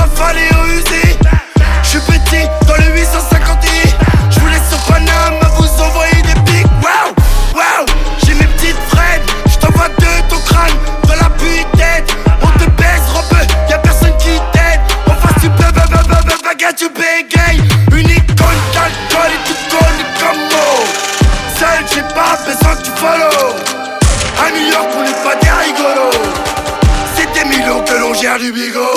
rafale et au Uzi. J'suis petit dans le 850i. J'vous laisse sur Paname à vous envoyer des pics. Wow, wow, j'ai mes petites freds. J't'envoie deux ton crâne dans la tête. On te baise robe, y'a personne qui t'aide. En face tu baguette, tu bégayes. Une icône d'alcool et tu connais comme mot. Seul j'ai pas besoin que tu follow. À New York on n'est pas des rigolos. C'est des millions que l'on gère du bigot.